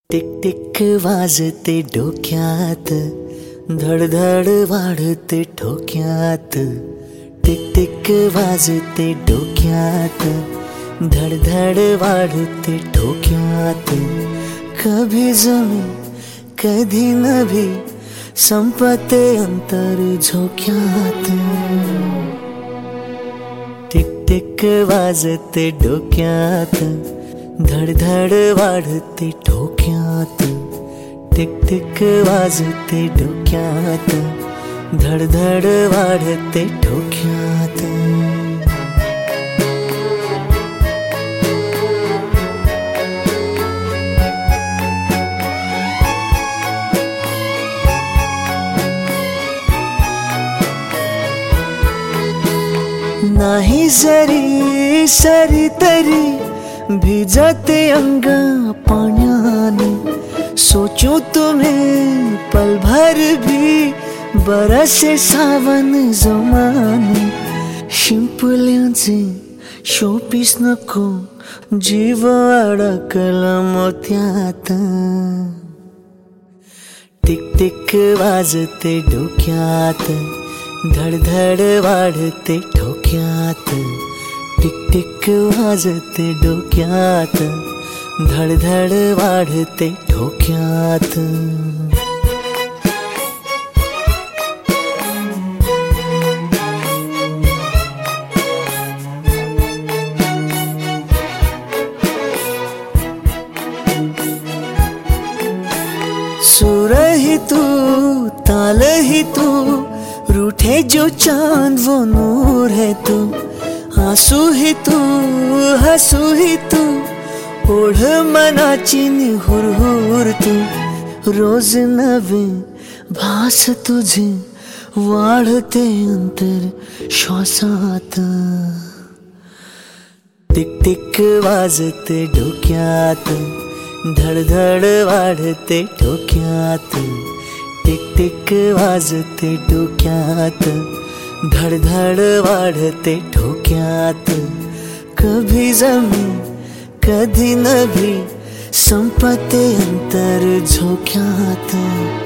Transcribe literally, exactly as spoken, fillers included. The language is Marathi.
टिक टिक वाजते डोक्यात, धडधड वाढते ठोक्यात. टिक टिक वाजते डोक्यात, धडधड वाढते ठोक्यात. कभी जमी कधी नभी, संपते अंतर झोक्यात. टिक टिक वाजते डोक्यात, धडधड वाढते ठोक्यात. टिक टिक वाजते डोक्यात, धडधड वाढते ठोक्यात. नाही जरी सरी तरी, भिजते अंग पाण्याने. सोचूं तुम्हें पल भर भी, बरसे सावन जमाने. शिंपल्यांचे शोपीस नको, जीव अडकला मोत्यात. टिक टिक वाजते डोक्यात, धडधड वाढते ठोक्यात. टिक टिक वाजते डोक्यात, धडधड वाढते ठोक्यात. सुर ही तू, ताल ही तू, रूठे जो चांद वो नूर है तू. आंसू ही तू, हसू ही तू, ओढ मनाची हुरहुर तू. रोज नवे भास तुझे, वाढते अंतर श्वासात. टिक टिक वाजते डोक्यात, धडधड वाढते ठोक्यात. टिक टिक वाजते डोक्यात, धडधड वाढते ठोक्यात. कभी जमी कधी नभी, संपते अंतर झोक्यात.